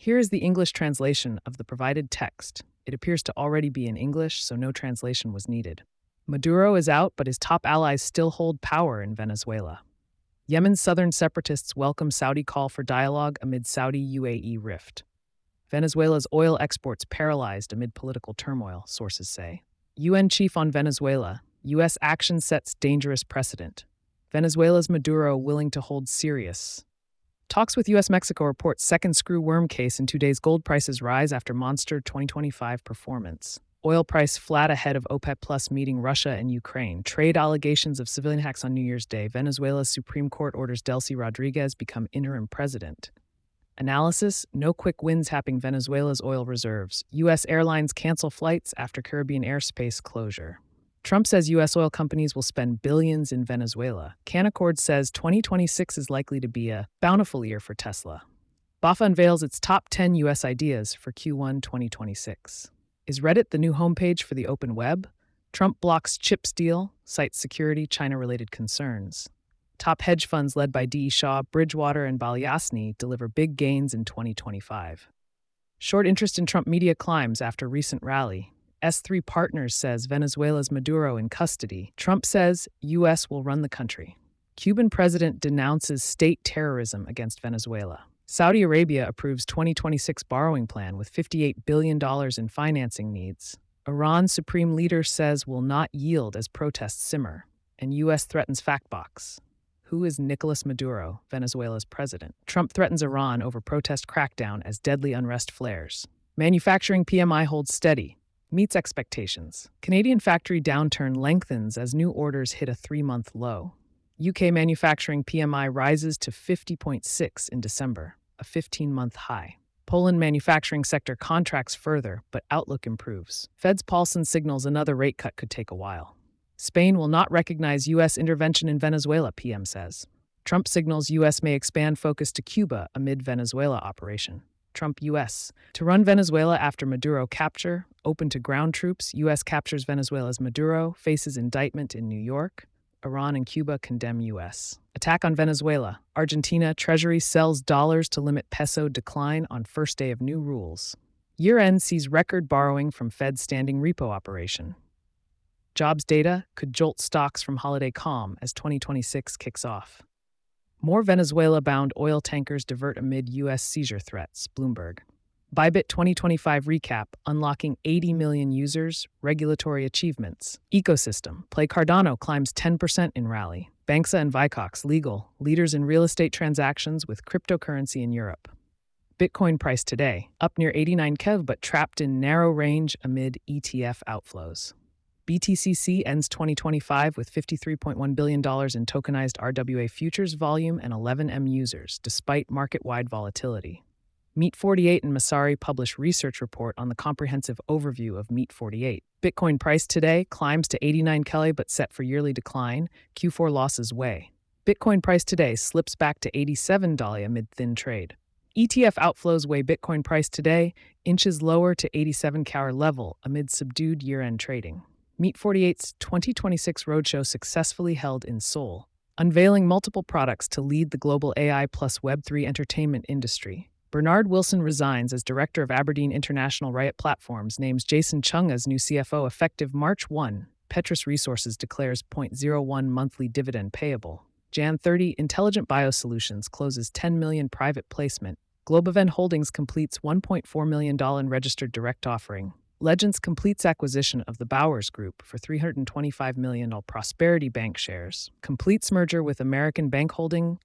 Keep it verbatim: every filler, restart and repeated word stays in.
Here is the English translation of the provided text. It appears to already be in English, so no translation was needed. Maduro is out, but his top allies still hold power in Venezuela. Yemen's southern separatists welcome Saudi call for dialogue amid Saudi-U A E rift. Venezuela's oil exports paralyzed amid political turmoil, sources say. U N chief on Venezuela. U S action sets dangerous precedent. Venezuela's Maduro willing to hold serious. Talks with U S Mexico report second screw worm case in two days. Gold prices rise after monster twenty twenty-five performance. Oil price flat ahead of OPEC Plus meeting Russia and Ukraine. Trade allegations of civilian hacks on New Year's Day. Venezuela's Supreme Court orders Delcy Rodriguez become interim president. Analysis: no quick wins happing Venezuela's oil reserves. U S airlines cancel flights after Caribbean airspace closure. Trump says U S oil companies will spend billions in Venezuela. Canaccord says twenty twenty-six is likely to be a bountiful year for Tesla. B A F A unveils its top ten U S ideas for Q one twenty twenty-six. Is Reddit the new homepage for the open web? Trump blocks CHIPS deal, cites security China-related concerns. Top hedge funds led by D E. Shaw, Bridgewater, and Balyasny deliver big gains in twenty twenty-five. Short interest in Trump media climbs after recent rally. S three Partners says Venezuela's Maduro in custody. Trump says U S will run the country. Cuban president denounces state terrorism against Venezuela. Saudi Arabia approves twenty twenty-six borrowing plan with fifty-eight billion dollars in financing needs. Iran's supreme leader says will not yield as protests simmer. And U S threatens Factbox. Who is Nicolas Maduro, Venezuela's president? Trump threatens Iran over protest crackdown as deadly unrest flares. Manufacturing P M I holds steady. Meets expectations. Canadian factory downturn lengthens as new orders hit a three-month low. U K manufacturing P M I rises to fifty point six in December, a fifteen-month high. Poland manufacturing sector contracts further, but outlook improves. Fed's Paulson signals another rate cut could take a while. Spain will not recognize U S intervention in Venezuela, P M says. Trump signals U S may expand focus to Cuba amid Venezuela operation. Trump U S to run Venezuela after Maduro capture, open to ground troops. U S captures Venezuela's Maduro, faces indictment in New York. Iran and Cuba condemn U S attack on Venezuela. Argentina Treasury sells dollars to limit peso decline on first day of new rules. Year-end sees record borrowing from Fed's standing repo operation. Jobs data could jolt stocks from holiday calm as twenty twenty-six kicks off. More Venezuela-bound oil tankers divert amid U S seizure threats, Bloomberg. Bybit twenty twenty-five recap, unlocking eighty million users, regulatory achievements. Ecosystem, Play Cardano climbs ten percent in rally. Banxa and Vicox legal, leaders in real estate transactions with cryptocurrency in Europe. Bitcoin price today, up near eighty-nine K E V but trapped in narrow range amid E T F outflows. B T C C ends twenty twenty-five with fifty-three point one billion dollars in tokenized R W A futures volume and eleven million users, despite market-wide volatility. Meet forty-eight and Messari publish research report on the comprehensive overview of Meet forty-eight. Bitcoin price today climbs to eighty-nine K E V but set for yearly decline, Q four losses weigh. Bitcoin price today slips back to eighty-seven dollars amid thin trade. E T F outflows weigh Bitcoin price today, inches lower to eighty-seven K R level amid subdued year-end trading. Meet forty-eight's twenty twenty-six roadshow successfully held in Seoul, unveiling multiple products to lead the global A I plus Web three entertainment industry. Bernard Wilson resigns as director of Aberdeen International Riot Platforms, names Jason Chung as new C F O effective March first. Petrus Resources declares zero point zero one monthly dividend payable. January thirtieth, Intelligent Biosolutions closes ten million dollars private placement. Globevent Holdings completes one point four million dollars in registered direct offering. Legends completes acquisition of the Bowers Group for three hundred twenty-five million dollars. Prosperity Bank shares. Completes merger with American Bank Holding